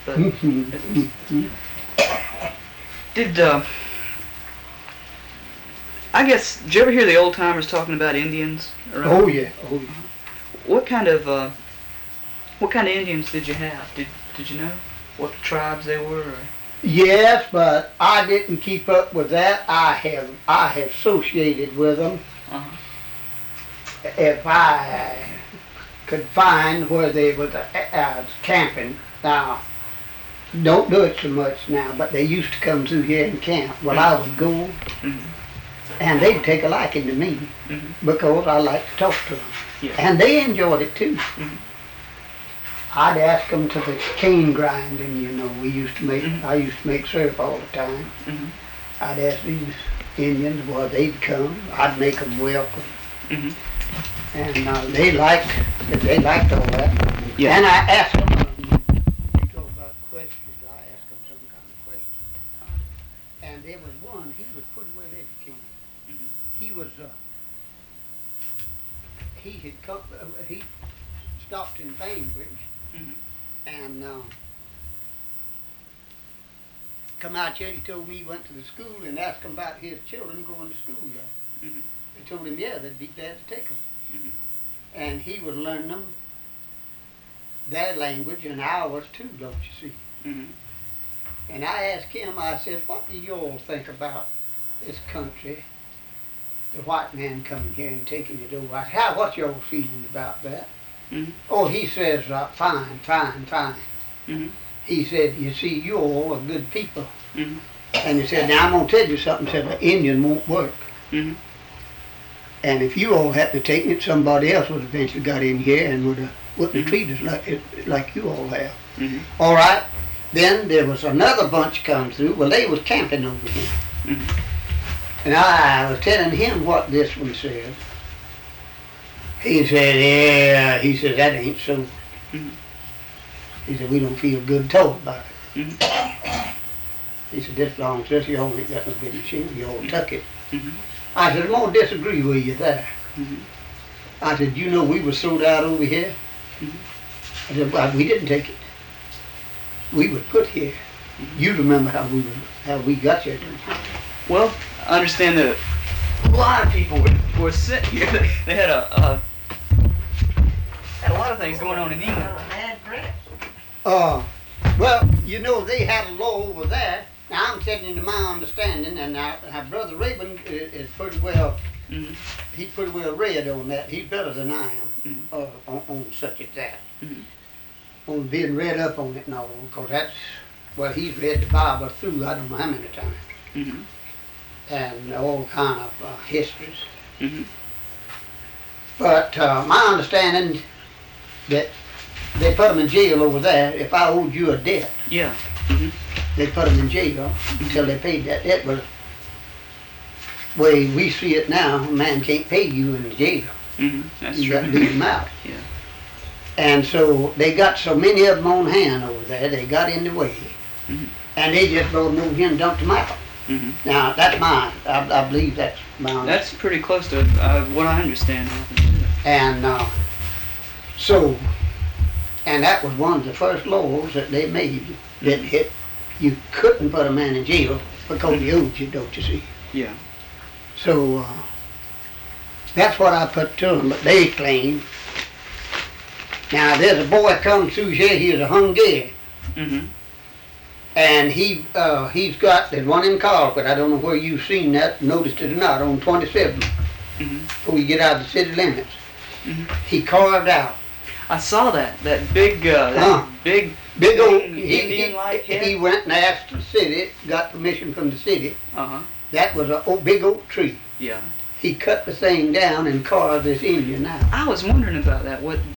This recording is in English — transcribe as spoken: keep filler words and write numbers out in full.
But did uh, I guess did you ever hear the old timers talking about Indians around? Oh yeah, oh yeah. What kind of uh, what kind of Indians did you have? Did did you know what tribes they were? Or? Yes, but I didn't keep up with that. I have I have associated with them. Uh-huh. If I could find where they was uh, uh, camping. Now, don't do it so much now, but they used to come through here and camp. Well, I would go, Mm-hmm. and they'd take a liking to me Mm-hmm. because I like to talk to them. Yeah. And they enjoyed it too. Mm-hmm. I'd ask them to the cane grinding, you know, we used to make, Mhm. I used to make syrup all the time. Mm-hmm. I'd ask these Indians, well, they'd come, I'd make them welcome. Mm-hmm. And uh, they liked, they liked all that. Yeah. And I asked them, um, you talk about questions, I asked them some kind of question. And there was one, he was pretty well educated. Mhm. He was, uh, he had come, uh, he stopped in Bainbridge Mm-hmm. and uh, come out here. He told me he went to the school and asked him about his children going to school there. Mm-hmm. They told him, yeah, they'd be glad to take them. Mm-hmm. And he would learn them their language and ours too, don't you see? Mm-hmm. And I asked him, I said, what do you all think about this country, the white man coming here and taking it over? I said, how, what's your feeling about that? Mm-hmm. Oh, he says, uh, fine, fine, fine. Mm-hmm. He said, you see, you all are good people. Mm-hmm. And he said, now I'm going to tell you something. He said, an Indian won't work. Mm-hmm. And if you all had to take it, somebody else would have eventually got in here and would have, wouldn't have treated us like, it, like you all have. Mm-hmm. All right. Then there was another bunch come through. Well, they was camping over here. Mm-hmm. And I was telling him what this one said. He said, yeah, he said, that ain't so. Mm-hmm. He said, we don't feel good told about it. Mm-hmm. He said, this belongs to us, you all ain't got no business here, you all tuck it. Mm-hmm. I said, I'm going to disagree with you there. Mm-hmm. I said, you know we were sold out over here? Mm-hmm. I said, well, we didn't take it. We were put here. Mm-hmm. You remember how we were, how we got here, don't you? Well, I understand that a lot of people were, were sent here. They, they had a, a had a lot of things going on in England. Uh, well, you know, they had a law over there. Now, I'm telling you my understanding, and our, our brother Rabin is, is pretty well, Mm-hmm. he's pretty well read on that. He's better than I am Mm-hmm. uh, on, on such as that. Mm-hmm. On being read up on it and all, because that's, well, he's read the Bible through I don't know how many times, Mm-hmm. and all kind of uh, histories. Mm-hmm. But uh, my understanding that they put them in jail over there if I owed you a debt. Yeah. Mm-hmm. They put them in jail until they paid that debt. Well, the way we see it now, a man can't pay you in jail. Mm-hmm. That's You true. got to leave him out. Yeah. And so they got so many of them on hand over there, they got in the way. Mm-hmm. And they just brought them over here and dumped them out. Mm-hmm. Now, that's mine. I, I believe that's mine. That's pretty close to uh, what I understand happened. And uh, so, and that was one of the first laws that they made that hit, you couldn't put a man in jail because he owed you, don't you see? Yeah. So, uh, that's what I put to them, but they claim. Now, there's a boy comes through here, he's a Hungarian, Mm-hmm. and he, uh, he's got, there's one in Carlford, I don't know where you've seen that, noticed it or not, on twenty-seven, Mm-hmm. before you get out of the city limits. Mm-hmm. He carved out. I saw that. That big, uh, that Huh. big, Big old, thing, he, Indian-like he, head. he went and asked the city, got permission from the city. Uh-huh. That was a old, big oak tree. Yeah. He cut the thing down and carved this Indian out. I was wondering about that. What